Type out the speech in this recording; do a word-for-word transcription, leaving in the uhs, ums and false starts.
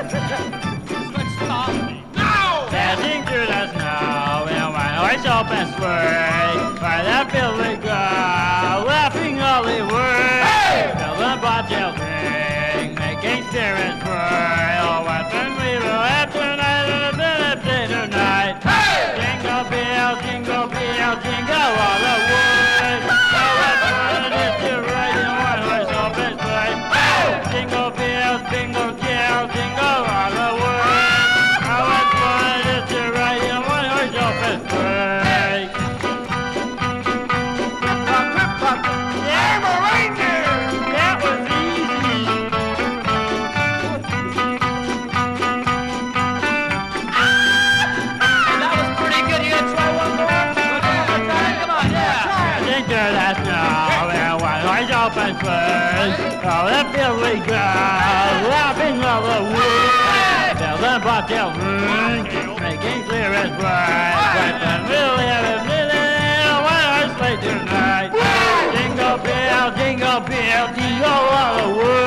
Let's stop me. Now! Dashing through the snow in one horse open sleigh. By that Billy girl, laughing all the way. Hey! Children bobtails ring, making spirits pray. Oh, what fun we will have tonight and a minute day tonight. Hey! Jingle bells, jingle bells, jingle all the way. Oh, what fun it is to ride in one horse open sleigh. Hey! Jingle bells, jingle bells, jingle all the way. Oh, what fun it is to ride in one horse open sleigh. I'm a reindeer! That was easy. That was pretty good. You gonna try one more? One more time? Come on, yeah. Jingle that snow and one horse open sleigh. Oh, that Billy girl, laughing all the way. Children bobtails ring, making spirits bright. What fun we'll have a minute in one horse sleigh tonight. Jingle bell, jingle bell, jingle all the way.